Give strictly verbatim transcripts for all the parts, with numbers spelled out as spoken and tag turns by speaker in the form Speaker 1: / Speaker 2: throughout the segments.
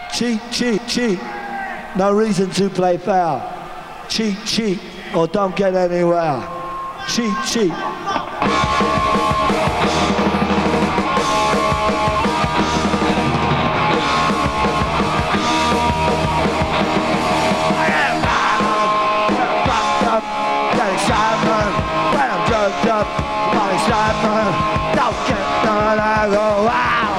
Speaker 1: Cheat, cheat, cheat. No reason to play fair. Cheat, cheat, or don't get anywhere. Cheat, cheat. Up, Molly Simon, don't get none, I go, wow.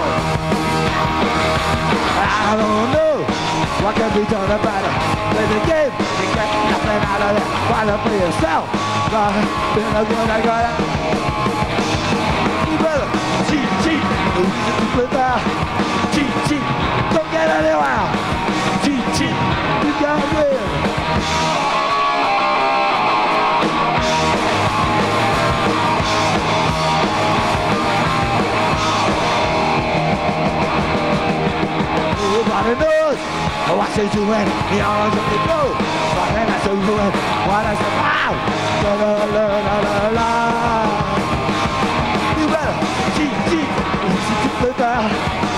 Speaker 1: I don't know what can be done about it. Play the game, you get nothing out of it. Why not for yourself? Got it, been a good, I got it. You better cheat, cheat, no reason to play fair. Cheat, cheat, don't get anywhere. Cheat, cheat, you gotta win. Nobody knows what they doing. The arms of the go. But then I show you what I said. Wow. La la la la la la. You better cheat, cheat. Easy to play back.